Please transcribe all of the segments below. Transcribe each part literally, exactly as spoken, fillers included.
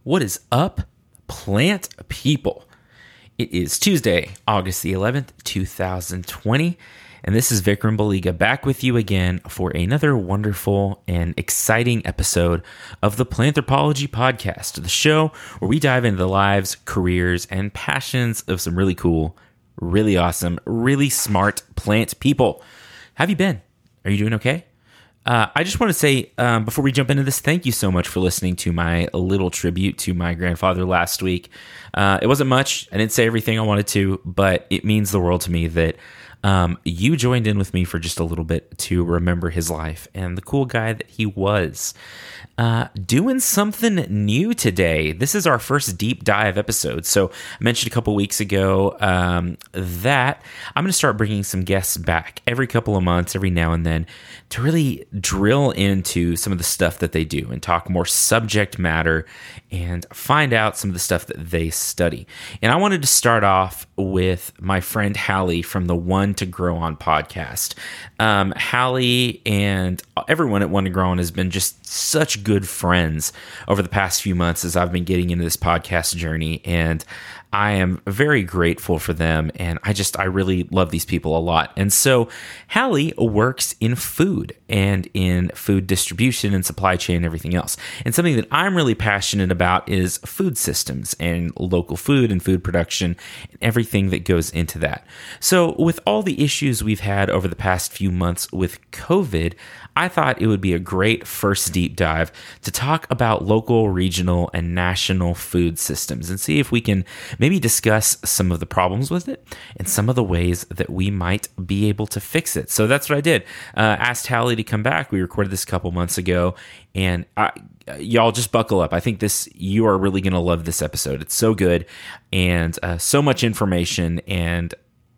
What is up, plant people? It is Tuesday, August the eleventh, twenty twenty, and this is Vikram Baliga back with you again for another wonderful and exciting episode of the Planthropology Podcast, the show where we dive into the lives, careers, and passions of some really cool, really awesome, really smart plant people. How have you been? Are you doing okay? Uh, I just want to say, um, before we jump into this, thank you so much for listening to my little tribute to my grandfather last week. Uh, it wasn't much. I didn't say everything I wanted to, but it means the world to me that um, you joined in with me for just a little bit to remember his life and the cool guy that he was. Uh, doing something new today. This is our first deep dive episode. So I mentioned a couple weeks ago um, that I'm going to start bringing some guests back every couple of months, every now and then, to really drill into some of the stuff that they do and talk more subject matter and find out some of the stuff that they study. And I wanted to start off with my friend Hallie from the One to Grow On podcast. Um, Hallie and everyone at One to Grow On has been just such good friends over the past few months as I've been getting into this podcast journey, and I am very grateful for them, and I just, I really love these people a lot. And so Hallie works in food and in food distribution and supply chain and everything else. And something that I'm really passionate about is food systems and local food and food production and everything that goes into that. So with all the issues we've had over the past few months with COVID, I thought it would be a great first deep dive to talk about local, regional, and national food systems and see if we can maybe discuss some of the problems with it and some of the ways that we might be able to fix it. So that's what I did. Uh, asked Hallie to come back. We recorded this a couple months ago, and I, y'all just buckle up. I think this, you are really going to love this episode. It's so good and uh, so much information and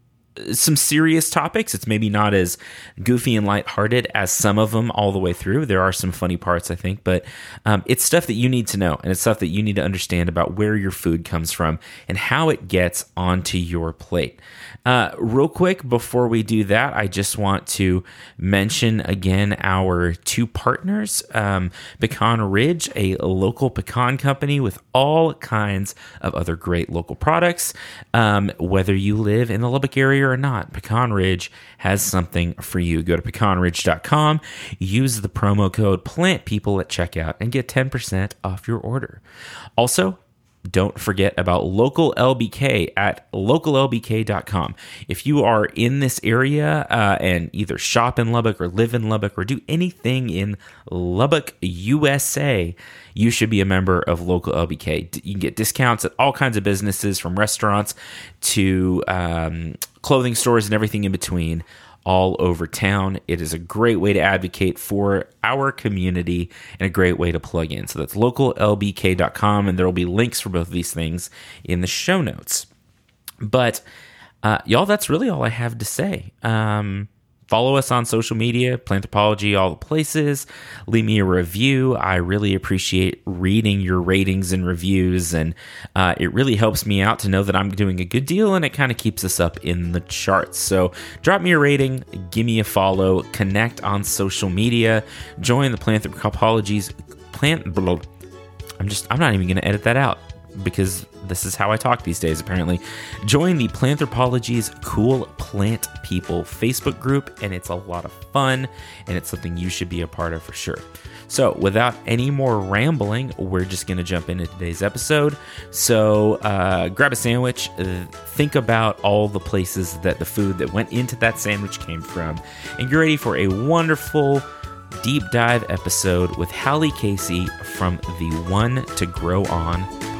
some serious topics. It's maybe not as goofy and lighthearted as some of them all the way through. There are some funny parts, I think, but um, it's stuff that you need to know, and it's stuff that you need to understand about where your food comes from and how it gets onto your plate. Uh, real quick, before we do that, I just want to mention again our two partners, um, Pecan Ridge, a local pecan company with all kinds of other great local products. Um, whether you live in the Lubbock area or not, Pecan Ridge has something for you. Go to pecan ridge dot com, use the promo code PLANTPeople at checkout, and get ten percent off your order. Also, don't forget about Local L B K at local l b k dot com. If you are in this area uh, and either shop in Lubbock or live in Lubbock or do anything in Lubbock, U S A, you should be a member of Local L B K. You can get discounts at all kinds of businesses, from restaurants to um, clothing stores and everything in between, all over town. It is a great way to advocate for our community and a great way to plug in. So that's local l b k dot com, and there will be links for both of these things in the show notes. But uh, y'all, that's really all I have to say. Um, follow us on social media, Planthropology, all the places. Leave me a review. I really appreciate reading your ratings and reviews, and uh, it really helps me out to know that I'm doing a good deal, and it kind of keeps us up in the charts. So drop me a rating, give me a follow, connect on social media, join the Planthropology's plant. I'm just, I'm not even going to edit that out, because this is how I talk these days, apparently. Join the Planthropology's Cool Plant People Facebook group, and it's a lot of fun, and it's something you should be a part of for sure. So without any more rambling, we're just going to jump into today's episode. So uh, grab a sandwich, think about all the places that the food that went into that sandwich came from, and get ready for a wonderful deep dive episode with Hallie Casey from the One to Grow On podcast.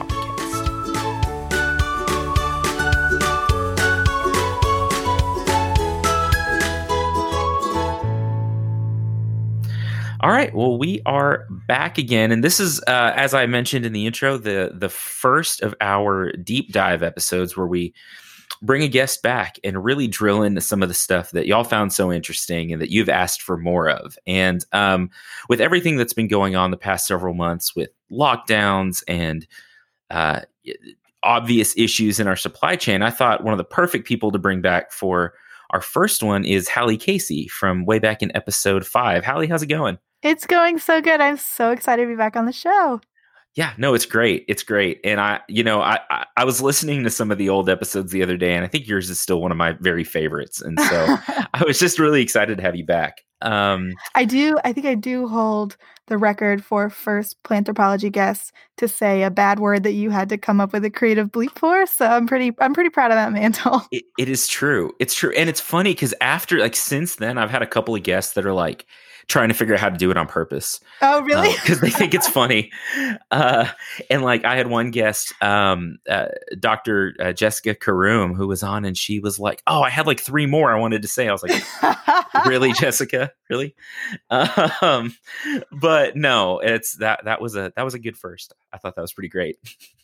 All right, well, we are back again, and this is, uh, as I mentioned in the intro, the the first of our deep dive episodes where we bring a guest back and really drill into some of the stuff that y'all found so interesting and that you've asked for more of. And um, with everything that's been going on the past several months with lockdowns and uh, obvious issues in our supply chain, I thought one of the perfect people to bring back for our first one is Hallie Casey from way back in episode five. Hallie, how's it going? It's going so good. I'm so excited to be back on the show. Yeah, no, it's great. It's great. And I, you know, I, I, I was listening to some of the old episodes the other day, and I think yours is still one of my very favorites. And so I was just really excited to have you back. Um, I do. I think I do hold the record for first Planthropology guest to say a bad word that you had to come up with a creative bleep for. So I'm pretty, I'm pretty proud of that mantle. it, it is true. It's true. And it's funny because after, like, since then, I've had a couple of guests that are like trying to figure out how to do it on purpose. Oh, really? Because uh, they think it's funny. Uh, and like I had one guest, um, uh, Doctor Uh, Jessica Karoom, who was on, and she was like, "Oh, I had like three more I wanted to say." I was like, "Really, Jessica? Really?" Um, but no, it's that that was a that was a good first. I thought that was pretty great.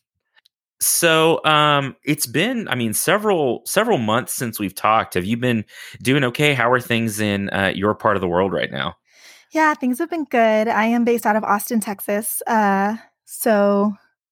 So um, it's been, I mean, several several months since we've talked. Have you been doing okay? How are things in uh, your part of the world right now? Yeah, things have been good. I am based out of Austin, Texas. Uh, so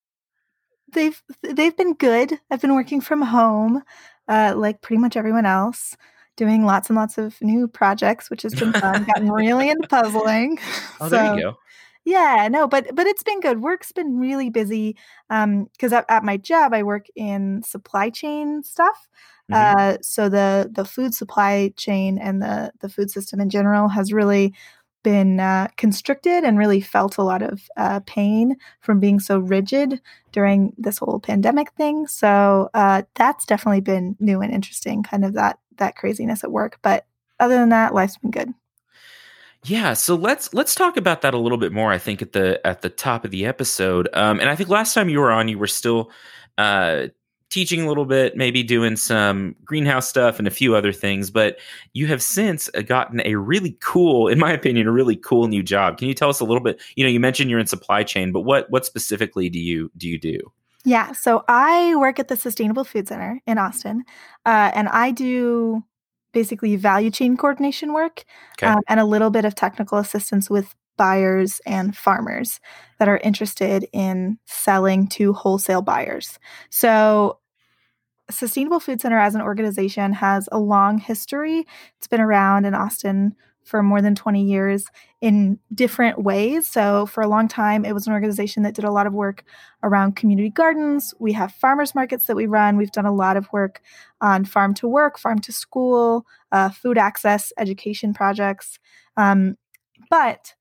they've they've been good. I've been working from home, uh, like pretty much everyone else, doing lots and lots of new projects, which has been fun. Gotten really into puzzling. Oh, so, there you go. Yeah, no, but but it's been good. Work's been really busy because um, at, at my job I work in supply chain stuff. Mm-hmm. Uh, so the the food supply chain and the the food system in general has really been uh, constricted and really felt a lot of uh, pain from being so rigid during this whole pandemic thing. So uh, that's definitely been new and interesting, kind of that that craziness at work. But other than that, life's been good. Yeah, so let's let's talk about that a little bit more. I think at the at the top of the episode, um, and I think last time you were on, you were still uh, teaching a little bit, maybe doing some greenhouse stuff and a few other things. But you have since gotten a really cool, in my opinion, a really cool new job. Can you tell us a little bit? You know, you mentioned you're in supply chain, but what what specifically do you do you do? Yeah, so I work at the Sustainable Food Center in Austin, uh, and I do basically value chain coordination work okay. um, and a little bit of technical assistance with buyers and farmers that are interested in selling to wholesale buyers. So Sustainable Food Center as an organization has a long history. It's been around in Austin for more than twenty years in different ways. So for a long time, it was an organization that did a lot of work around community gardens. We have farmers markets that we run. We've done a lot of work on farm to work, farm to school, uh, food access, education projects. Um, but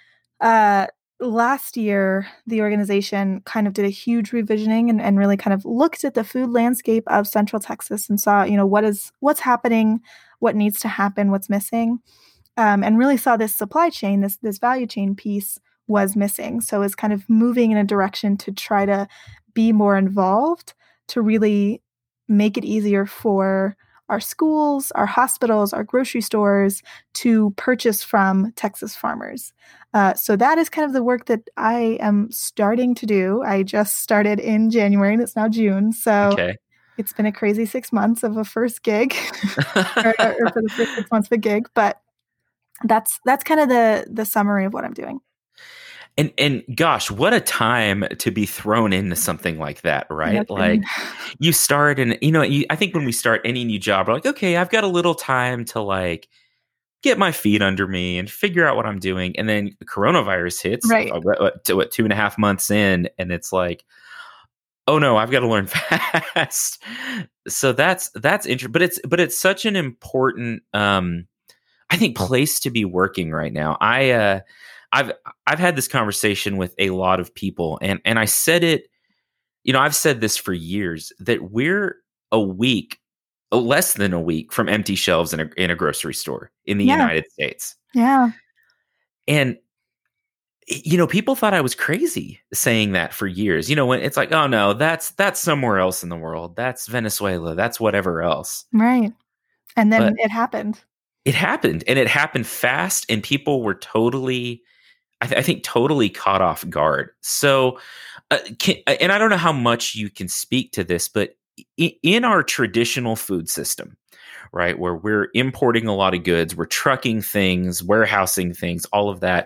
uh, last year, the organization kind of did a huge revisioning and, and really kind of looked at the food landscape of Central Texas and saw, you know, what is what's happening, what needs to happen, what's missing. Um, and really saw this supply chain, this this value chain piece was missing. So it's kind of moving in a direction to try to be more involved, to really make it easier for our schools, our hospitals, our grocery stores to purchase from Texas farmers. Uh, so that is kind of the work that I am starting to do. I just started in January and it's now June. So okay. It's been a crazy six months of a first gig or, or for the first six months of a gig, but That's that's kind of the the summary of what I'm doing. And and gosh, what a time to be thrown into something like that, right? Nothing. Like you start and you know, you, I think when we start any new job, we're like, okay, I've got a little time to like get my feet under me and figure out what I'm doing. And then coronavirus hits, right? What, what, what two and a half months in, and it's like, oh no, I've got to learn fast. So that's that's interesting, but it's but it's such an important. Um, I think place to be working right now. I uh, I've I've had this conversation with a lot of people, and and I said it. You know, I've said this for years that we're a week, less than a week from empty shelves in a in a grocery store in the yeah. United States. Yeah, and you know, people thought I was crazy saying that for years. You know, when it's like, oh no, that's that's somewhere else in the world. That's Venezuela. That's whatever else. Right, and then but, it happened. It happened, and it happened fast, and people were totally, I, th- I think, totally caught off guard. So, uh, can, and I don't know how much you can speak to this, but I- in our traditional food system, right, where we're importing a lot of goods, we're trucking things, warehousing things, all of that,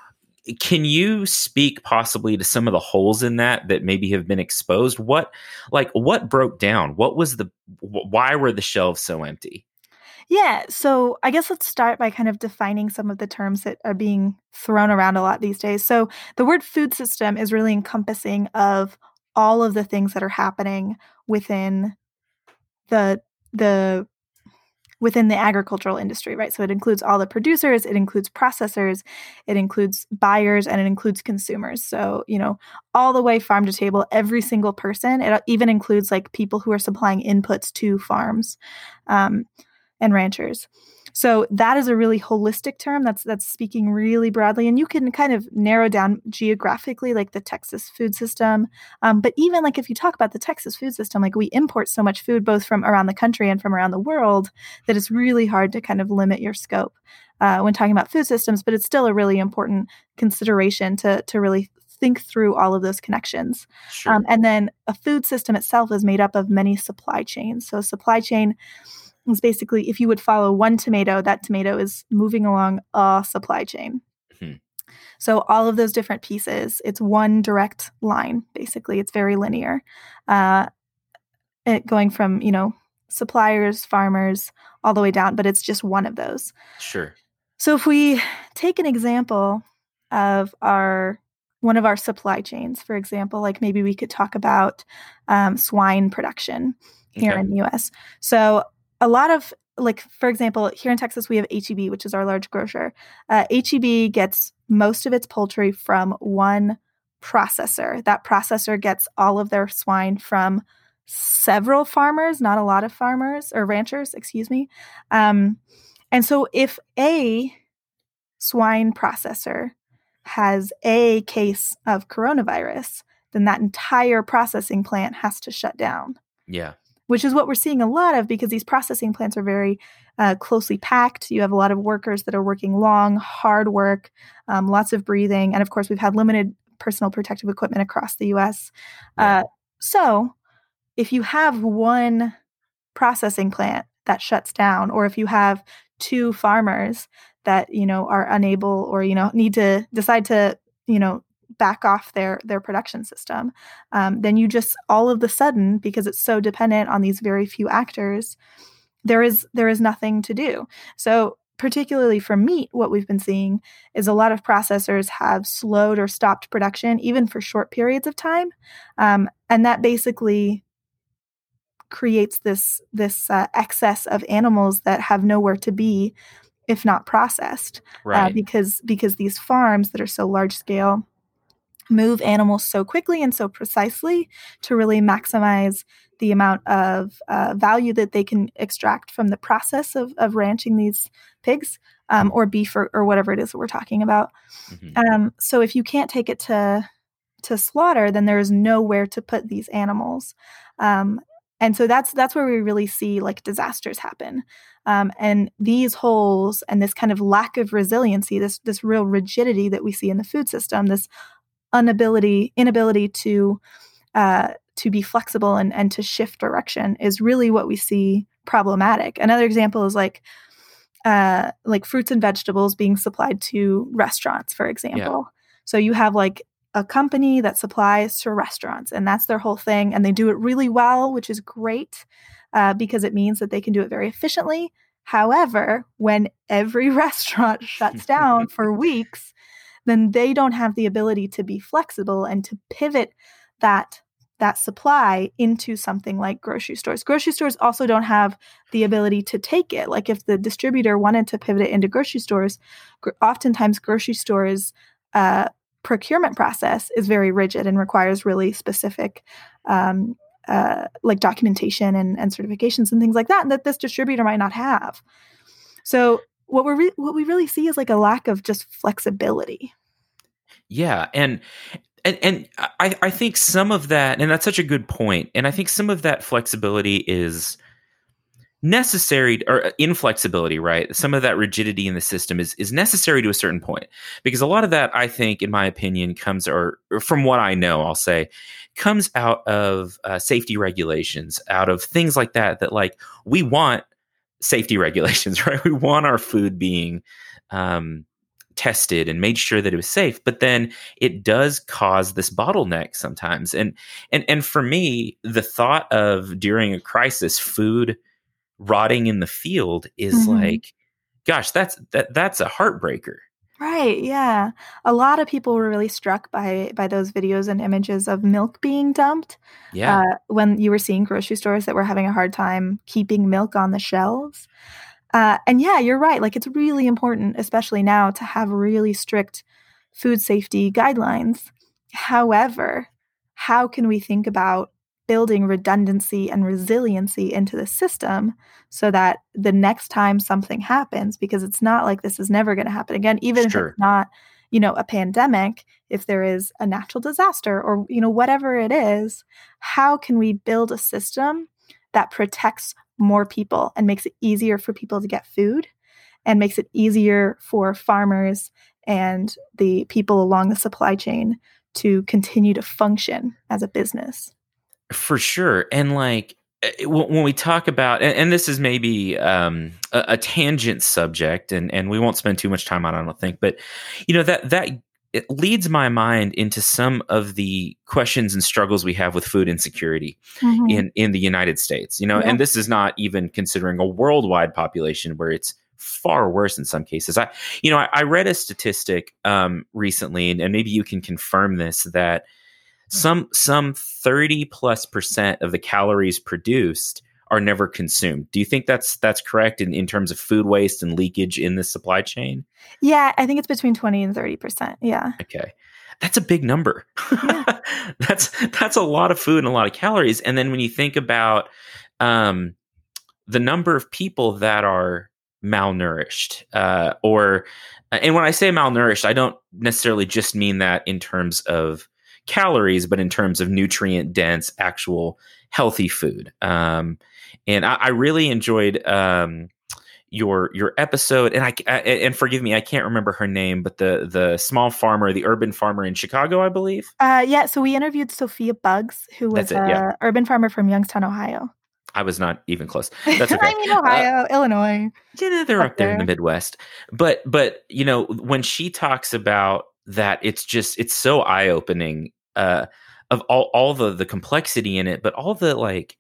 can you speak possibly to some of the holes in that that maybe have been exposed? What, like, what broke down? What was the, why were the shelves so empty? Yeah, so I guess let's start by kind of defining some of the terms that are being thrown around a lot these days. So the word food system is really encompassing of all of the things that are happening within the the within the agricultural industry, right? So it includes all the producers, it includes processors, it includes buyers, and it includes consumers. So, you know, all the way farm to table, every single person. It even includes like people who are supplying inputs to farms um, and ranchers. So that is a really holistic term that's that's speaking really broadly, and you can kind of narrow down geographically, like the Texas food system. Um, but even like if you talk about the Texas food system, like we import so much food both from around the country and from around the world that it's really hard to kind of limit your scope uh, when talking about food systems. But it's still a really important consideration to to really think through all of those connections. Sure. Um, and then a food system itself is made up of many supply chains. So supply chain is basically, if you would follow one tomato, that tomato is moving along a supply chain. Mm-hmm. So all of those different pieces, it's one direct line, basically. It's very linear. Uh, it going from, you know, suppliers, farmers, all the way down, but it's just one of those. Sure. So if we take an example of our one of our supply chains, for example, like maybe we could talk about um, swine production here okay. in the U S. So a lot of, like, for example, here in Texas, we have H E B, which is our large grocer. Uh, H E B gets most of its poultry from one processor. That processor gets all of their swine from several farmers, not a lot of farmers or ranchers, excuse me. Um, and so if a swine processor has a case of coronavirus, then that entire processing plant has to shut down. Yeah. Which is what we're seeing a lot of because these processing plants are very uh, closely packed. You have a lot of workers that are working long, hard work, um, lots of breathing. And of course, we've had limited personal protective equipment across the U S. Yeah. Uh, so if you have one processing plant that shuts down, or if you have two farmers that, you know, are unable or, you know, need to decide to, you know, back off their their production system, um, then you just all of the sudden, because it's so dependent on these very few actors, there is there is nothing to do. So particularly for meat, what we've been seeing is a lot of processors have slowed or stopped production, even for short periods of time, um, and that basically creates this this uh, excess of animals that have nowhere to be if not processed, right? Uh, because because these farms that are so large scale move animals so quickly and so precisely to really maximize the amount of uh, value that they can extract from the process of, of ranching these pigs um, or beef or, or whatever it is that we're talking about. Mm-hmm. Um, so if you can't take it to to slaughter, then there is nowhere to put these animals. Um, and so that's that's where we really see like disasters happen. Um, and these holes and this kind of lack of resiliency, this this real rigidity that we see in the food system, this inability inability to uh, to be flexible and, and to shift direction is really what we see problematic. Another example is like uh, like fruits and vegetables being supplied to restaurants, for example. Yeah. So you have like a company that supplies to restaurants, and that's their whole thing, and they do it really well, which is great uh, because it means that they can do it very efficiently. However, when every restaurant shuts down for weeks, then they don't have the ability to be flexible and to pivot that that supply into something like grocery stores. Grocery stores also don't have the ability to take it. Like if the distributor wanted to pivot it into grocery stores, gr- oftentimes grocery stores' uh, procurement process is very rigid and requires really specific um, uh, like documentation and, and certifications and things like that, that this distributor might not have. So what we're re- what we really see is like a lack of just flexibility. Yeah, and and and I I think some of that, and that's such a good point, and I think some of that flexibility is necessary, or inflexibility, right? Some of that rigidity in the system is is necessary to a certain point, because a lot of that, I think, in my opinion, comes, or, or from what I know, I'll say, comes out of uh, safety regulations, out of things like that, that like we want safety regulations, right? We want our food being um, tested and made sure that it was safe, but then it does cause this bottleneck sometimes. And, and, and for me, the thought of during a crisis, food rotting in the field is Mhm. like, gosh, that's that that's a heartbreaker. Right, yeah. A lot of people were really struck by by those videos and images of milk being dumped, Yeah. uh, when you were seeing grocery stores that were having a hard time keeping milk on the shelves. Uh, and yeah, you're right, like, it's really important, especially now, to have really strict food safety guidelines. However, how can we think about building redundancy and resiliency into the system so that the next time something happens, because it's not like this is never gonna happen again, even if it's Sure. not, you know, a pandemic, if there is a natural disaster or, you know, whatever it is, how can we build a system that protects more people and makes it easier for people to get food and makes it easier for farmers and the people along the supply chain to continue to function as a business? For sure. And like eh, when when we talk about, and, and this is maybe um, a, a tangent subject, and, and we won't spend too much time on it, I don't think, but you know, that, that it leads my mind into some of the questions and struggles we have with food insecurity Mhm. in, in the United States, you know, Yeah. and this is not even considering a worldwide population where it's far worse in some cases. I, you know, I, I read a statistic um, recently, and, and maybe you can confirm this, that some some thirty plus percent of the calories produced are never consumed. Do you think that's that's correct in, in terms of food waste and leakage in the supply chain? Yeah, I think it's between twenty and thirty percent. Yeah. Okay. That's a big number. Yeah. that's that's a lot of food and a lot of calories. And then when you think about um, the number of people that are malnourished, uh, or and when I say malnourished, I don't necessarily just mean that in terms of calories, but in terms of nutrient dense, actual healthy food. Um, and I, I really enjoyed um, your your episode, and I, I and forgive me, I can't remember her name, but the the small farmer, the urban farmer in Chicago, I believe. Uh, yeah, so we interviewed Sophia Buggs, who was That's it. Yeah, a urban farmer from Youngstown, Ohio. I was not even close. That's okay. I mean, Uh, Ohio, Illinois, yeah, they're up up there in the there. Midwest. But but you know, when she talks about that, it's just it's so eye opening uh, of all all the the complexity in it, but all the like,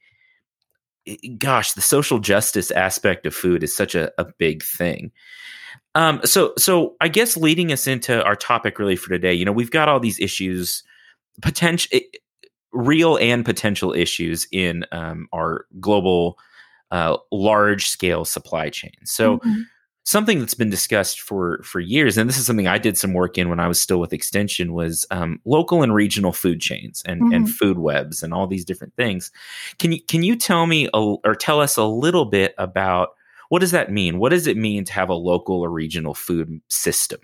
i- gosh, the social justice aspect of food is such a, a big thing. Um, so so I guess leading us into our topic really for today, you know, we've got all these issues, potential, real and potential issues in um, our global, uh, large scale supply chain. So Mhm. something that's been discussed for for years, and this is something I did some work in when I was still with Extension, was um, local and regional food chains and and Mhm. food webs and all these different things. Can you can you tell me a, or tell us a little bit about what does that mean? What does it mean to have a local or regional food system?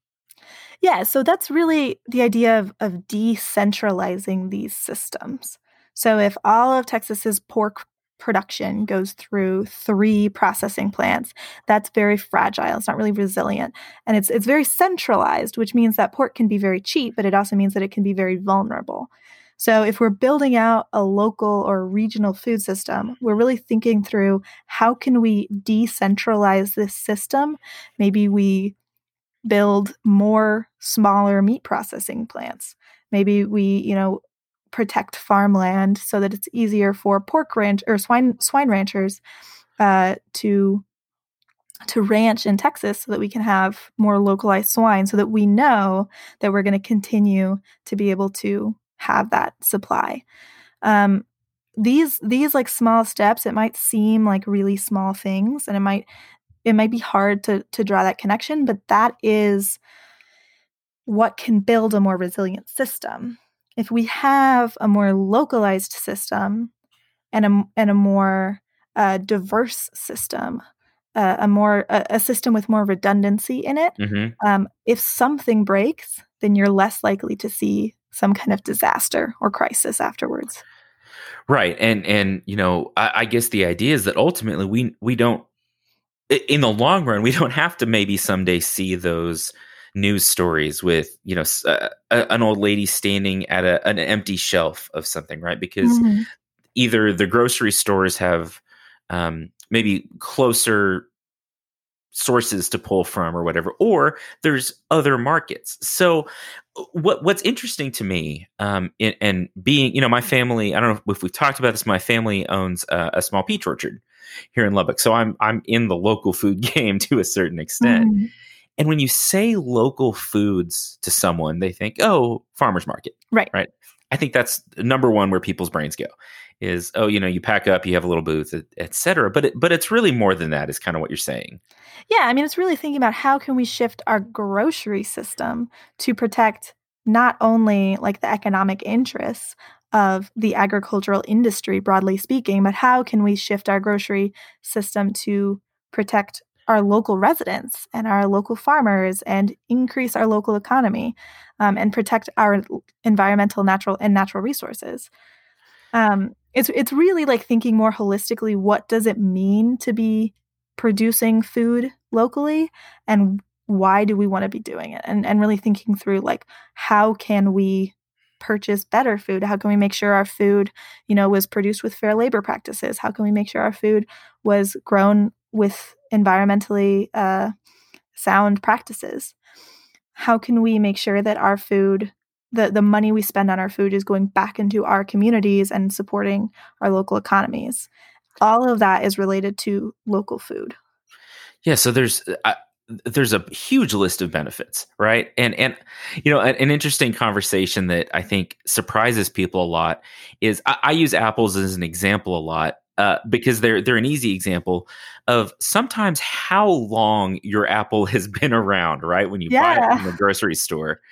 Yeah, so that's really the idea of of decentralizing these systems. So if all of Texas's pork production goes through three processing plants, that's very fragile. It's not really resilient. And it's it's very centralized, which means that pork can be very cheap, but it also means that it can be very vulnerable. So if we're building out a local or regional food system, we're really thinking through how can we decentralize this system? Maybe we build more smaller meat processing plants. Maybe we, you know, protect farmland so that it's easier for pork ranch or swine swine ranchers uh, to to ranch in Texas so that we can have more localized swine so that we know that we're going to continue to be able to have that supply. Um, these these like small steps, it might seem like really small things, and it might it might be hard to to draw that connection, but that is what can build a more resilient system. If we have a more localized system and a and a more uh, diverse system, uh, a more a, a system with more redundancy in it, Mm-hmm. um, if something breaks, then you're less likely to see some kind of disaster or crisis afterwards. Right, and and you know, I, I guess the idea is that ultimately we we don't, i- in the long run, we don't have to maybe someday see those news stories with, you know, s- uh, a- an old lady standing at a, an empty shelf of something, right? Because Mhm. either the grocery stores have um, maybe closer sources to pull from or whatever, or there's other markets. So uh, what what's interesting to me, um in, and being, you know, my family, I don't know if we've talked about this, my family owns uh, a small peach orchard, here in Lubbock. So I'm I'm in the local food game to a certain extent. Mm. And when you say local foods to someone, they think, oh, farmer's market. Right. Right. I think that's number one where people's brains go is, oh, you know, you pack up, you have a little booth, et cetera. But, it, but it's really more than that is kind of what you're saying. Yeah. I mean, it's really thinking about how can we shift our grocery system to protect not only like the economic interests of the agricultural industry, broadly speaking, but how can we shift our grocery system to protect our local residents and our local farmers and increase our local economy um, and protect our environmental, natural, and natural resources. Um, it's it's really like thinking more holistically, what does it mean to be producing food locally and why do we want to be doing it? And and really thinking through like, how can we purchase better food? How can we make sure our food, you know, was produced with fair labor practices? How can we make sure our food was grown with environmentally uh, sound practices? How can we make sure that our food, the, the money we spend on our food is going back into our communities and supporting our local economies? All of that is related to local food. Yeah, so there's uh, there's a huge list of benefits, right? And and you know, an, an interesting conversation that I think surprises people a lot is I, I use apples as an example a lot. Uh, because they're they're an easy example of sometimes how long your apple has been around, right? When you yeah. buy it from the grocery store.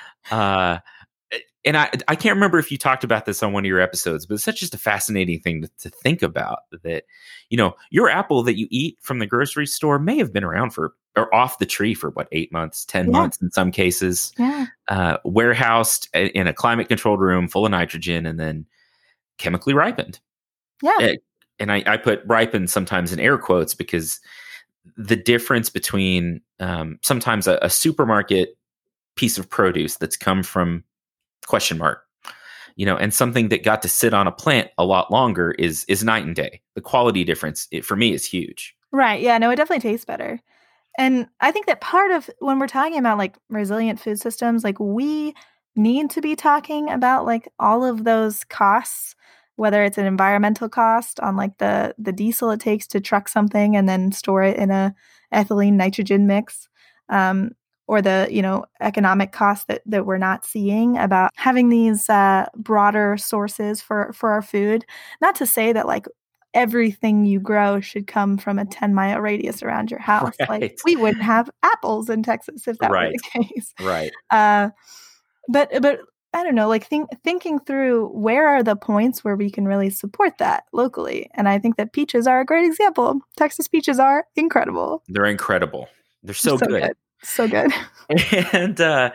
Uh, and I I can't remember if you talked about this on one of your episodes, but it's such just a fascinating thing to, to think about that, you know, your apple that you eat from the grocery store may have been around for or off the tree for what, eight months, ten yeah. months in some cases, yeah. uh, warehoused in a climate controlled room full of nitrogen and then chemically ripened. Yeah. It, And I, I put ripen sometimes in air quotes because the difference between um, sometimes a, a supermarket piece of produce that's come from question mark, you know, and something that got to sit on a plant a lot longer is is night and day. The quality difference it, for me is huge. Right. Yeah. No, it definitely tastes better. And I think that part of when we're talking about like resilient food systems, like we need to be talking about like all of those costs, whether it's an environmental cost on like the, the diesel it takes to truck something and then store it in a ethylene nitrogen mix, um, or the, you know, economic cost that, that we're not seeing about having these uh, broader sources for, for our food. Not to say that like everything you grow should come from a ten mile radius around your house. Right. Like we wouldn't have apples in Texas if that right. were the case. Right. Uh, but, but, I don't know, like think, thinking through where are the points where we can really support that locally. And I think that peaches are a great example. Texas peaches are incredible. They're incredible. They're so, so good. good. So good. And, uh,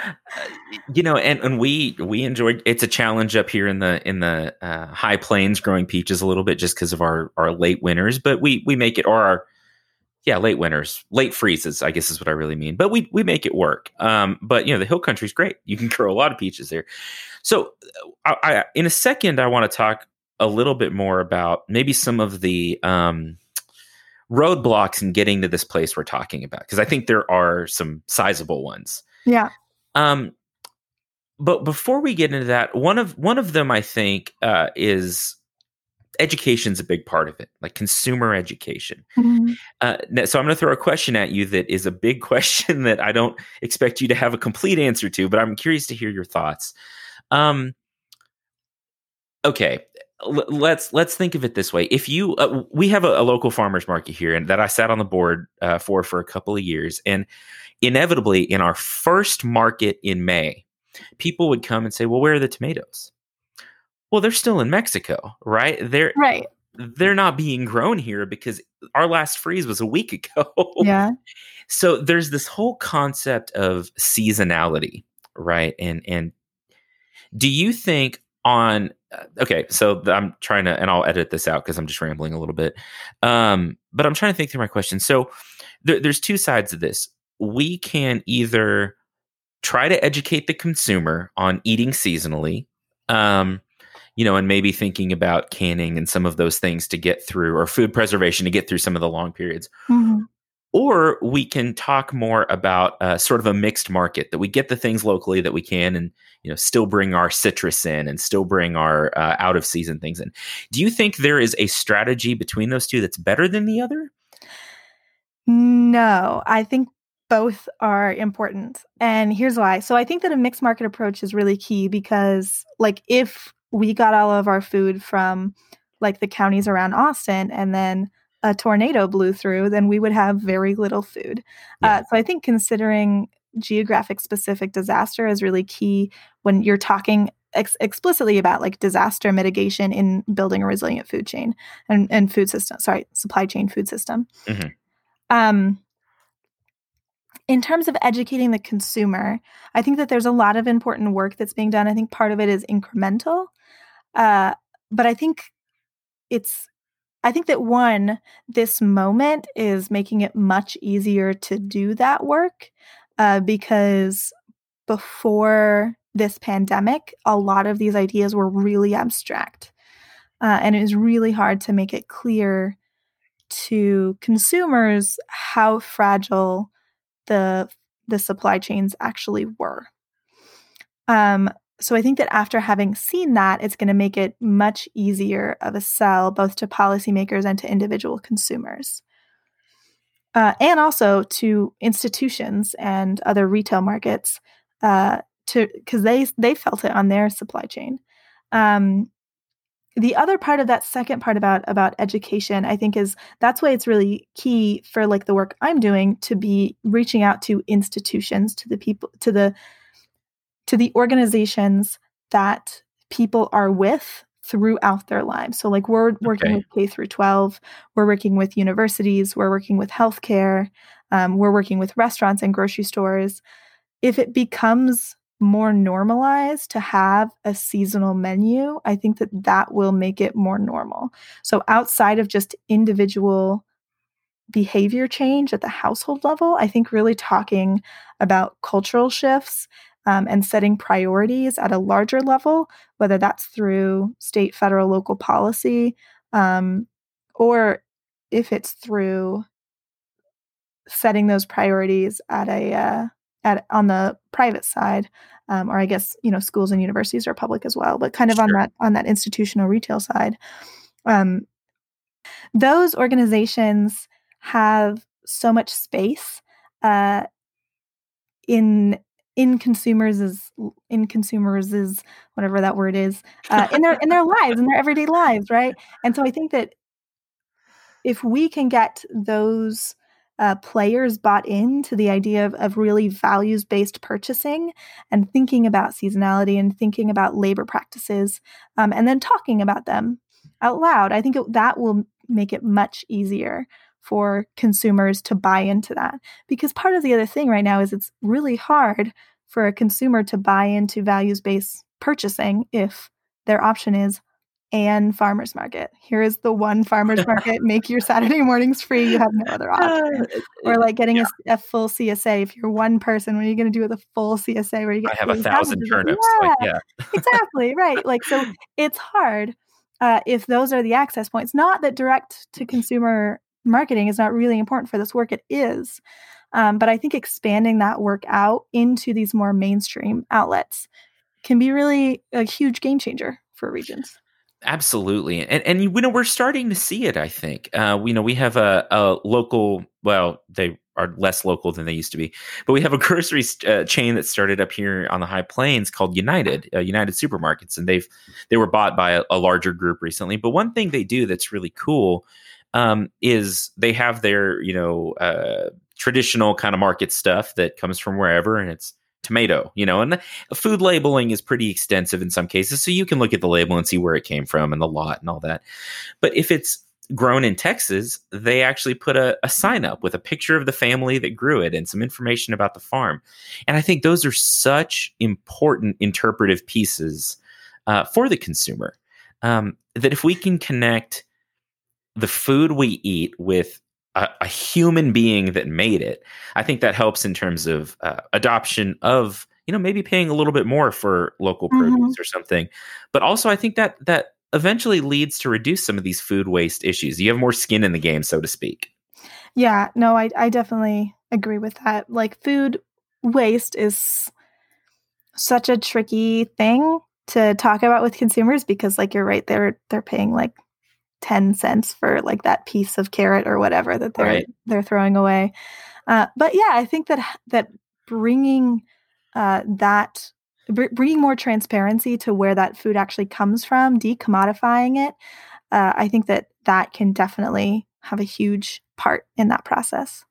you know, and, and we, we enjoyed, it's a challenge up here in the, in the uh, high plains growing peaches a little bit just because of our, our late winters, but we, we make it, or our, Yeah, late winters, late freezes, I guess is what I really mean. But we we make it work. Um, but, you know, the hill country is great. You can grow a lot of peaches there. So I, I, in a second, I want to talk a little bit more about maybe some of the um, roadblocks in getting to this place we're talking about, because I think there are some sizable ones. Yeah. Um, but before we get into that, one of one of them, I think, uh, is education's a big part of it, like consumer education. Mm-hmm. Uh, so I'm going to throw a question at you that is a big question that I don't expect you to have a complete answer to, but I'm curious to hear your thoughts. Um, okay, L- let's let's think of it this way. If you, uh, we have a, a local farmers market here, and that I sat on the board uh, for for a couple of years, and inevitably in our first market in May, people would come and say, "Well, where are the tomatoes?" Well, they're still in Mexico, right? They're right. They're not being grown here because our last freeze was a week ago. Yeah. So there's this whole concept of seasonality, right? And and do you think on okay, so I'm trying to, and I'll edit this out because I'm just rambling a little bit. Um, but I'm trying to think through my question. So there, there's two sides of this. We can either try to educate the consumer on eating seasonally, um, you know, and maybe thinking about canning and some of those things to get through, or food preservation to get through some of the long periods. Mm-hmm. or we can talk more about uh, sort of a mixed market, that we get the things locally that we can, and you know, still bring our citrus in and still bring our uh, out of season things in. Do you think there is a strategy between those two that's better than the other? No, I think both are important. And here's why. So I think that a mixed market approach is really key because, like, if we got all of our food from like the counties around Austin and then a tornado blew through, then we would have very little food. Yeah. Uh, so I think considering geographic specific disaster is really key when you're talking ex- explicitly about like disaster mitigation in building a resilient food chain and, and food system, sorry, supply chain food system. Mm-hmm. Um, in terms of educating the consumer, I think that there's a lot of important work that's being done. I think part of it is incremental. Uh, but I think it's I think that one, this moment is making it much easier to do that work uh, because before this pandemic, a lot of these ideas were really abstract. Uh, and it was really hard to make it clear to consumers how fragile the, the supply chains actually were. Um, So I think that after having seen that, it's going to make it much easier of a sell both to policymakers and to individual consumers. Uh, and also to institutions and other retail markets uh, to because they they felt it on their supply chain. Um, the other part of that second part about about education, I think, is that's why it's really key for like the work I'm doing to be reaching out to institutions, to the people, to the to the organizations that people are with throughout their lives. So like we're working okay. with K through twelve, we're working with universities, we're working with healthcare, um, we're working with restaurants and grocery stores. If it becomes more normalized to have a seasonal menu, I think that that will make it more normal. So outside of just individual behavior change at the household level, I think really talking about cultural shifts Um, and setting priorities at a larger level, whether that's through state, federal, local policy, um, or if it's through setting those priorities at a uh, at on the private side, um, or I guess you know schools and universities are public as well, but kind of sure. on that on that institutional retail side, um, those organizations have so much space uh, in. in consumers is in consumers is whatever that word is uh, in their in their lives, in their everyday lives, right? And so I think that if we can get those uh, players bought into the idea of, of really values-based purchasing and thinking about seasonality and thinking about labor practices, um, and then talking about them out loud, I think it, that will make it much easier for consumers to buy into that. Because part of the other thing right now is it's really hard for a consumer to buy into values-based purchasing if their option is and farmer's market. Here is the one farmer's market. Make your Saturday mornings free. You have no other option. Or like getting yeah. a, a full C S A. If you're one person, what are you going to do with a full C S A where you get I have a thousand turnips? Yeah, like, yeah. exactly. Right. Like, so it's hard uh, if those are the access points. Not that direct to consumer marketing is not really important for this work. It is. Um, but I think expanding that work out into these more mainstream outlets can be really a huge game changer for regions. Absolutely. And, and you know, we're starting to see it, I think. Uh, we know we have a, a local, well, they are less local than they used to be, but we have a grocery uh, chain that started up here on the High Plains called United, uh, United Supermarkets. And they've, they were bought by a, a larger group recently. But one thing they do that's really cool um, is they have their, you know, uh, traditional kind of market stuff that comes from wherever, and it's tomato, you know, and food labeling is pretty extensive in some cases. So you can look at the label and see where it came from and the lot and all that. But if it's grown in Texas, they actually put a, a sign up with a picture of the family that grew it and some information about the farm. And I think those are such important interpretive pieces uh, for the consumer um, that if we can connect the food we eat with A, a human being that made it, I think that helps in terms of uh, adoption of, you know, maybe paying a little bit more for local produce mm-hmm. or something. But also I think that that eventually leads to reduce some of these food waste issues. You have more skin in the game, so to speak. Yeah, no, I I definitely agree with that. Like food waste is such a tricky thing to talk about with consumers because like you're right, they're they're paying like ten cents for like that piece of carrot or whatever that they're Right. they're throwing away. Uh, but yeah, I think that that bringing uh, that br- bringing more transparency to where that food actually comes from, decommodifying it, uh, I think that that can definitely have a huge part in that process.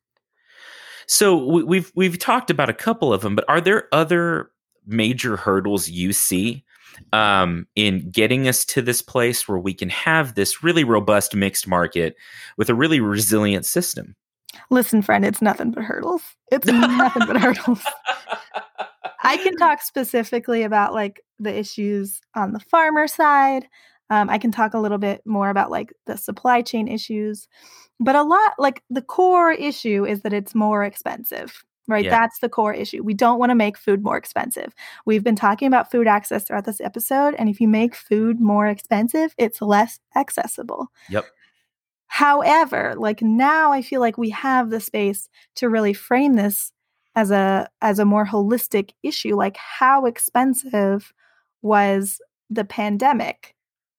So we, we've we've talked about a couple of them, but are there other major hurdles you see um, in getting us to this place where we can have this really robust mixed market with a really resilient system? Listen, friend, it's nothing but hurdles. It's nothing but hurdles. I can talk specifically about like the issues on the farmer side. Um, I can talk a little bit more about like the supply chain issues, but a lot like the core issue is that it's more expensive, right? Yeah. That's the core issue. We don't want to make food more expensive. We've been talking about food access throughout this episode, and if you make food more expensive, it's less accessible. Yep. However, like now I feel like we have the space to really frame this as a as a more holistic issue. Like how expensive was the pandemic?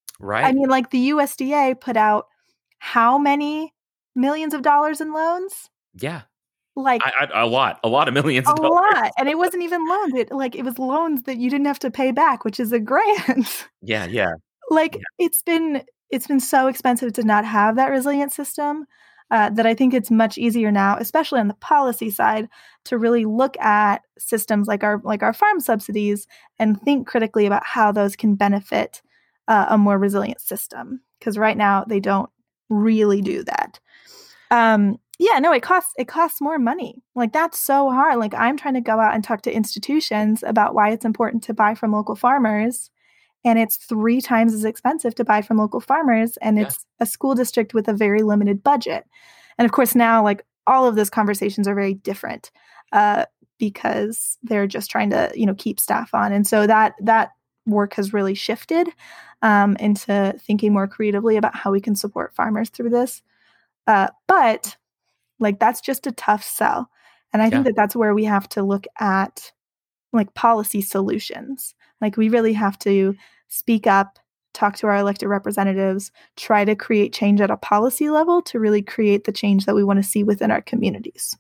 I Right. mean, like the U S D A put out how many millions of dollars in loans? Yeah. Like I, I, a lot, a lot of millions a of dollars. lot. And it wasn't even loans. It like it was loans that you didn't have to pay back, which is a grant. Yeah. Yeah. Like Yeah. it's been it's been so expensive to not have that resilient system uh, that I think it's much easier now, especially on the policy side, to really look at systems like our like our farm subsidies and think critically about how those can benefit uh, a more resilient system. Because right now they don't really do that. Um, yeah, no, it costs it costs more money. Like that's so hard. Like I'm trying to go out and talk to institutions about why it's important to buy from local farmers and it's three times as expensive to buy from local farmers and Yeah. it's a school district with a very limited budget. And of course now like all of those conversations are very different uh, because they're just trying to you know keep staff on, and so that that work has really shifted um, into thinking more creatively about how we can support farmers through this, uh, but like that's just a tough sell, and I Yeah. think that that's where we have to look at like policy solutions. Like we really have to speak up, talk to our elected representatives, try to create change at a policy level to really create the change that we want to see within our communities.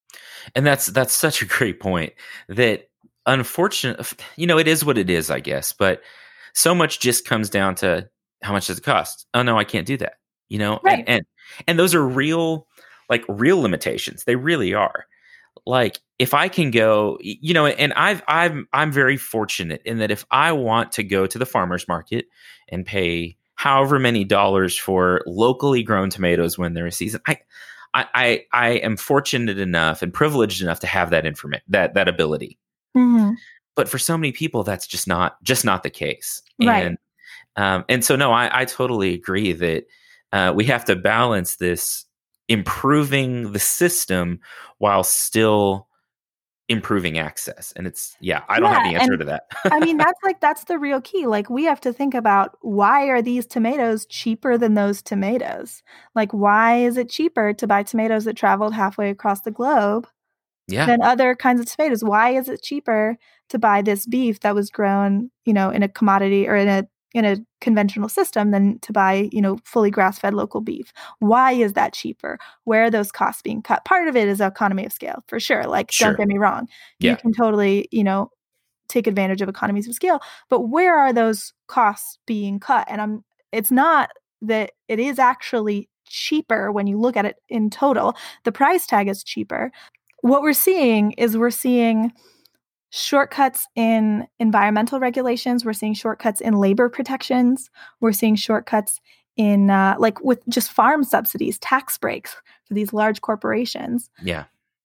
And that's that's such a great point that unfortunately, you know, it is what it is, I guess, but so much just comes down to how much does it cost? Oh no, I can't do that. You know, Right. and and and those are real like real limitations. They really are. Like if I can go, you know, and I've I'm I'm very fortunate in that if I want to go to the farmer's market and pay however many dollars for locally grown tomatoes when they're a season, I I, I I am fortunate enough and privileged enough to have that information, that that ability. Mm-hmm. But for so many people, that's just not just not the case. Right. And um, and so no, I, I totally agree that uh, we have to balance this improving the system while still improving access. And it's yeah, I don't Yeah, have the answer and to that. I mean that's like that's the real key. Like we have to think about why are these tomatoes cheaper than those tomatoes? Like why is it cheaper to buy tomatoes that traveled halfway across the globe Yeah, than other kinds of tomatoes? Why is it cheaper to buy this beef that was grown, you know, in a commodity or in a in a conventional system than to buy, you know, fully grass-fed local beef? Why is that cheaper? Where are those costs being cut? Part of it is economy of scale, for sure. Like, don't sure. get me wrong. You Yeah, can totally, you know, take advantage of economies of scale, but where are those costs being cut? And I'm it's not that it is actually cheaper when you look at it in total. The price tag is cheaper. What we're seeing is we're seeing shortcuts in environmental regulations. We're seeing shortcuts in labor protections. We're seeing shortcuts in uh, like with just farm subsidies, tax breaks for these large corporations. yeah,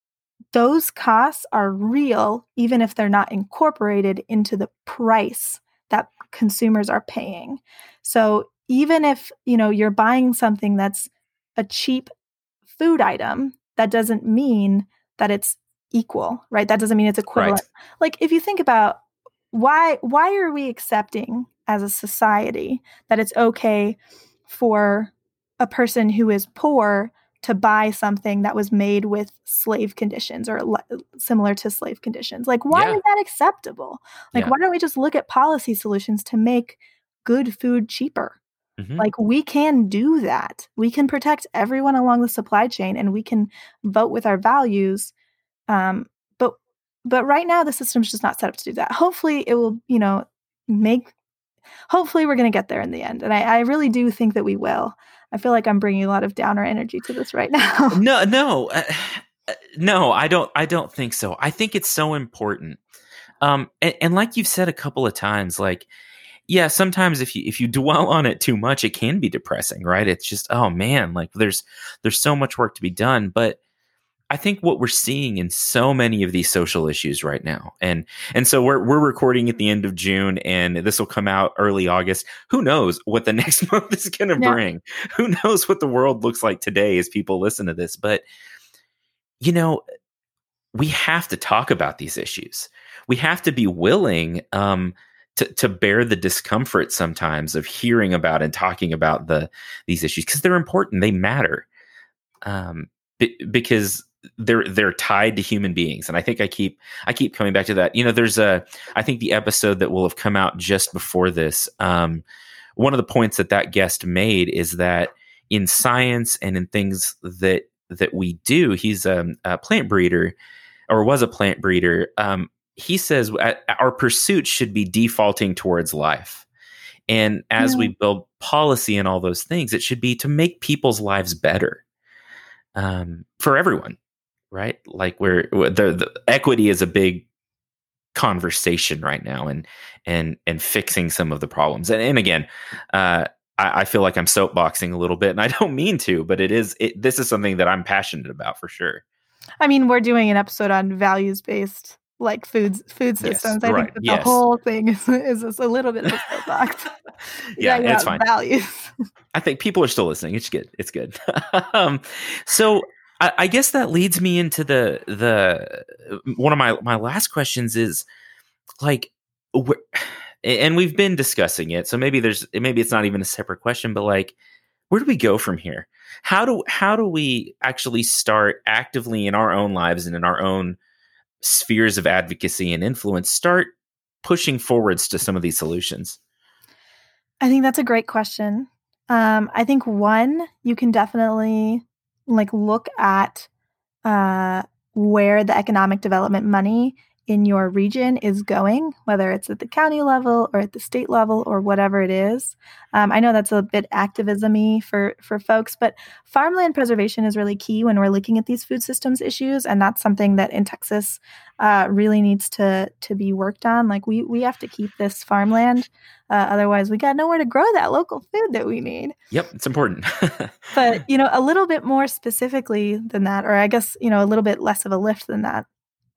Those costs are real, even if they're not incorporated into the price that consumers are paying. So even if, you know, you're buying something that's a cheap food item, that doesn't mean that it's equal, right? That doesn't mean it's equivalent. right. Like if you think about why why are we accepting as a society that it's okay for a person who is poor to buy something that was made with slave conditions or le- similar to slave conditions. Like, why Yeah. is that acceptable? Like, Yeah. why don't we just look at policy solutions to make good food cheaper? Mm-hmm. Like, we can do that. We can protect everyone along the supply chain, and we can vote with our values. Um, but but right now, the system's just not set up to do that. Hopefully, it will, you know, make. Hopefully, we're going to get there in the end, and I, I really do think that we will. I feel like I'm bringing a lot of downer energy to this right now. No, no, uh, no. I don't. I don't think so. I think it's so important. Um, and, and like you've said a couple of times, like, yeah, sometimes if you if you dwell on it too much, it can be depressing, right? It's just, oh man, like there's there's so much work to be done. But I think what we're seeing in so many of these social issues right now, and and so we're we're recording at the end of June, and this will come out early August. Who knows what the next month is going to Yeah. bring? Who knows what the world looks like today as people listen to this? But you know, we have to talk about these issues. We have to be willing um, to to bear the discomfort sometimes of hearing about and talking about the these issues because they're important. They matter um, b- because they're they're tied to human beings. And I think I keep I keep coming back to that. You know, there's a I think the episode that will have come out just before this. Um, one of the points that that guest made is that in science and in things that that we do, he's a, a plant breeder. Or was a plant breeder, um, he says our pursuit should be defaulting towards life. And as Yeah. we build policy and all those things, it should be to make people's lives better um, for everyone, right? Like where the, the equity is a big conversation right now, and and and fixing some of the problems. And, and again, uh, I, I feel like I'm soapboxing a little bit, and I don't mean to, but it is. It, this is something that I'm passionate about for sure. I mean, we're doing an episode on values-based, like foods, food Yes, systems. I right, think that yes. the whole thing is is just a little bit of a soapbox. Yeah, Talking it's about fine. Values. I think people are still listening. It's good. It's good. um, so I, I guess that leads me into the the one of my my last questions is like, wh- and we've been discussing it. So maybe there's maybe it's not even a separate question, but like, where do we go from here? How do how do we actually start actively in our own lives and in our own spheres of advocacy and influence start pushing forwards to some of these solutions? I think that's a great question. Um, I think one, you can definitely like look at uh, where the economic development money in your region is going, whether it's at the county level or at the state level or whatever it is. Um, I know that's a bit activism-y for, for folks, but farmland preservation is really key when we're looking at these food systems issues, and that's something that in Texas uh, really needs to to be worked on. Like we we have to keep this farmland, uh, otherwise we got nowhere to grow that local food that we need. Yep, it's important. But you know, a little bit more specifically than that, or I guess you know, a little bit less of a lift than that,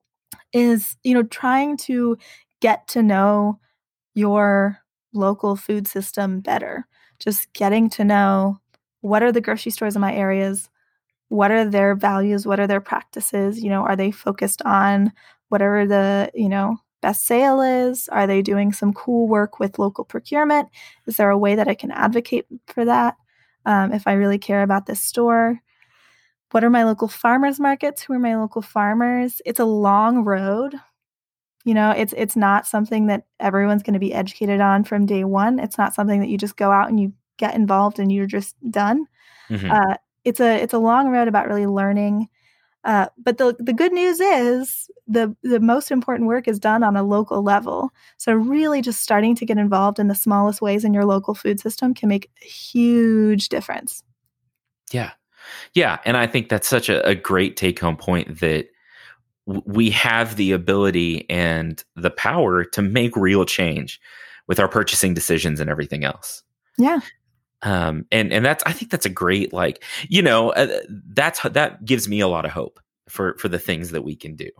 is, you know, trying to get to know your local food system better. Just getting to know what are the grocery stores in my areas, what are their values, what are their practices, you know, are they focused on whatever the, you know, best sale is? Are they doing some cool work with local procurement? Is there a way that I can advocate for that um, if I really care about this store? What are my local farmers markets? Who are my local farmers? It's a long road. You know, it's it's not something that everyone's going to be educated on from day one. It's not something that you just go out and you get involved and you're just done. Mm-hmm. Uh, it's a it's a long road about really learning. Uh, but the the good news is the the most important work is done on a local level. So really, just starting to get involved in the smallest ways in your local food system can make a huge difference. Yeah. Yeah. And I think that's such a, a great take home point that w- we have the ability and the power to make real change with our purchasing decisions and everything else. Yeah. Um, and, and that's, I think that's a great, like, you know, uh, that's, that gives me a lot of hope for, for the things that we can do.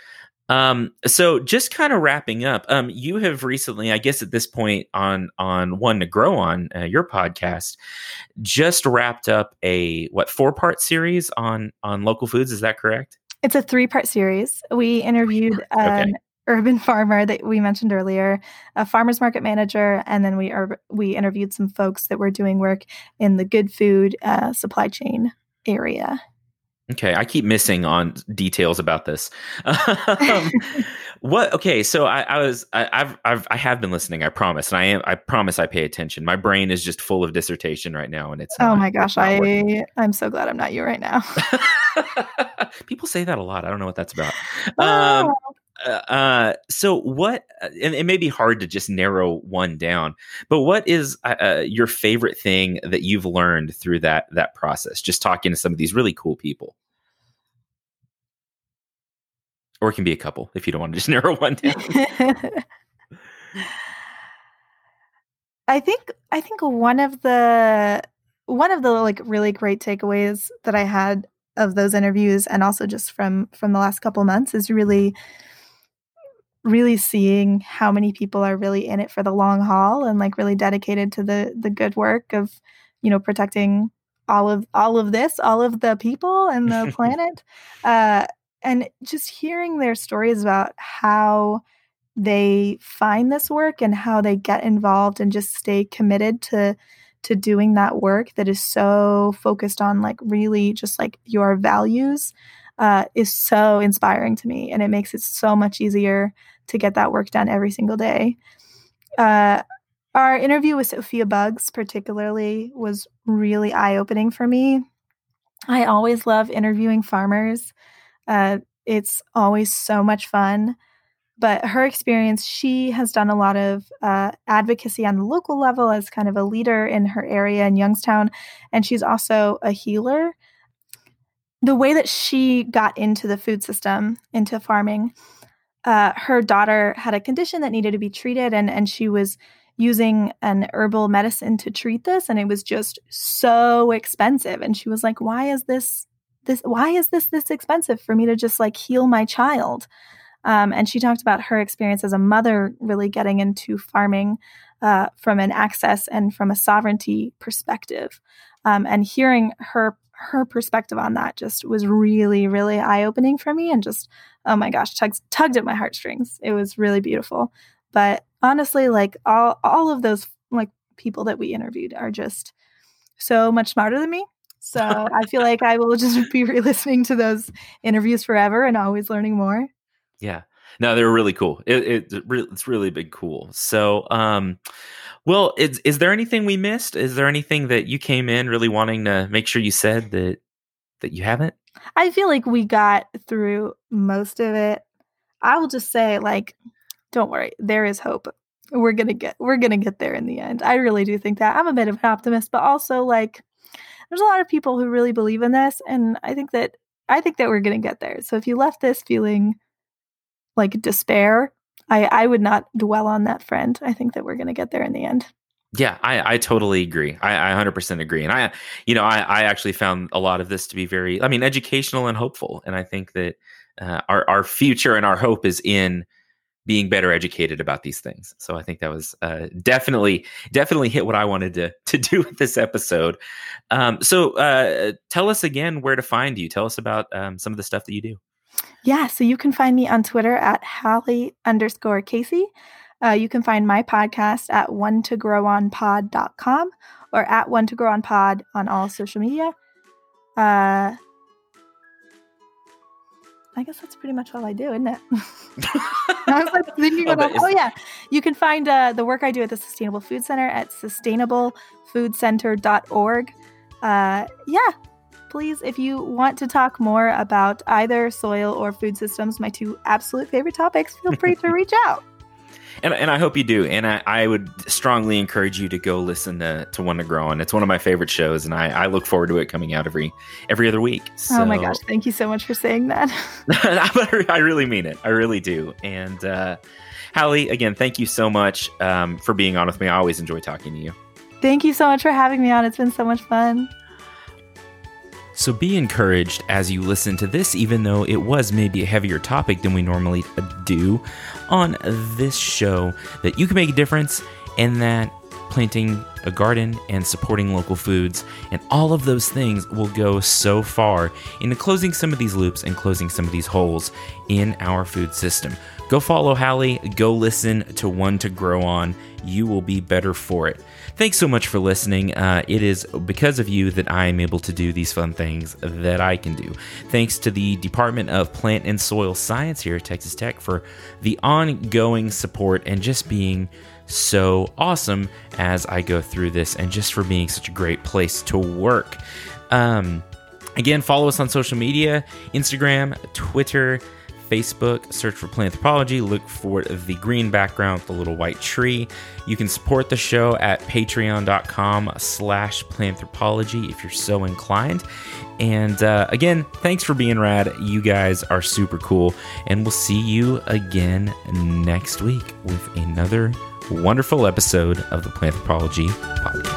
Um, so just kind of wrapping up, um, you have recently, I guess at this point on, on One to Grow On, uh, your podcast, just wrapped up a, what, four part series on, on local foods. Is that correct? It's a three part series. We interviewed an Okay. urban farmer that we mentioned earlier, a farmer's market manager, and then we, are, we interviewed some folks that were doing work in the good food uh, supply chain. area. Okay, I keep missing on details about this. um, what? Okay, so I, I was, I, I've, I've, I have been listening. I promise, and I am. I promise I pay attention. My brain is just full of dissertation right now, and it's. Oh not, my gosh, I, working. I'm so glad I'm not you right now. People say that a lot. I don't know what that's about. Um, uh, so what? And it may be hard to just narrow one down, but what is uh, your favorite thing that you've learned through that that process? Just talking to some of these really cool people. Or it can be a couple if you don't want to just narrow one down. I think I think one of the one of the like really great takeaways that I had of those interviews, and also just from from the last couple of months, is really really seeing how many people are really in it for the long haul and like really dedicated to the the good work of, you know, protecting all of all of this, all of the people and the planet. Uh, and just hearing their stories about how they find this work and how they get involved and just stay committed to to doing that work that is so focused on like really just like your values uh, is so inspiring to me. And it makes it so much easier to get that work done every single day. Uh, our interview with Sophia Buggs particularly was really eye-opening for me. I always love interviewing farmers. Uh, it's always so much fun. But her experience, she has done a lot of uh, advocacy on the local level as kind of a leader in her area in Youngstown. And she's also a healer. The way that she got into the food system, into farming, uh, her daughter had a condition that needed to be treated. And, and she was using an herbal medicine to treat this. And it was just so expensive. And she was like, why is this, this, why is this this expensive for me to just like heal my child? Um, and she talked about her experience as a mother really getting into farming uh, from an access and from a sovereignty perspective. Um, and hearing her her perspective on that just was really, really eye-opening for me and just, oh my gosh, tugs, tugged at my heartstrings. It was really beautiful. But honestly, like all, all of those like people that we interviewed are just so much smarter than me. So I feel like I will just be re-listening to those interviews forever and always learning more. Yeah, no, they're really cool. It, it it's really been cool. So, um, well, is is there anything we missed? Is there anything that you came in really wanting to make sure you said that that you haven't? I feel like we got through most of it. I will just say, like, don't worry, there is hope. We're gonna get we're gonna get there in the end. I really do think that. I'm a bit of an optimist, but also like, there's a lot of people who really believe in this, and I think that I think that we're gonna get there. So if you left this feeling like despair, I, I would not dwell on that, friend. I think that we're going to get there in the end. Yeah, I, I totally agree. I, I one hundred percent agree. And I, you know, I, I actually found a lot of this to be very, I mean, educational and hopeful. And I think that uh, our, our future and our hope is in being better educated about these things. So I think that was uh, definitely, definitely hit what I wanted to, to do with this episode. Um, so uh, tell us again where to find you. Tell us about um, some of the stuff that you do. Yeah, so you can find me on Twitter at Hallie underscore Casey. Uh, you can find my podcast at one to grow on pod dot com or at one to grow on pod on all social media. Uh, I guess that's pretty much all I do, isn't it? I was like thinking about, oh, oh yeah, you can find uh, the work I do at the Sustainable Food Center at sustainable food center dot org. Uh, yeah. Please, if you want to talk more about either soil or food systems, my two absolute favorite topics, feel free to reach out. And and I hope you do. And I, I would strongly encourage you to go listen to, to One to Grow On. It's one of my favorite shows, and I, I look forward to it coming out every every other week. So, oh my gosh, thank you so much for saying that. I really mean it. I really do. And uh, Hallie, again, thank you so much um, for being on with me. I always enjoy talking to you. Thank you so much for having me on. It's been so much fun. So be encouraged as you listen to this, even though it was maybe a heavier topic than we normally do on this show, that you can make a difference and that planting a garden, and supporting local foods. And all of those things will go so far into closing some of these loops and closing some of these holes in our food system. Go follow Hallie. Go listen to One to Grow On. You will be better for it. Thanks so much for listening. Uh, it is because of you that I am able to do these fun things that I can do. Thanks to the Department of Plant and Soil Science here at Texas Tech for the ongoing support and just being so awesome as I go through this, and just for being such a great place to work. Um, again, follow us on social media, Instagram, Twitter, Facebook. Search for Planthropology. Look for the green background with the little white tree. You can support the show at patreon.com slash planthropology if you're so inclined. And uh, again, thanks for being rad. You guys are super cool. And we'll see you again next week with another wonderful episode of the Planthropology Podcast.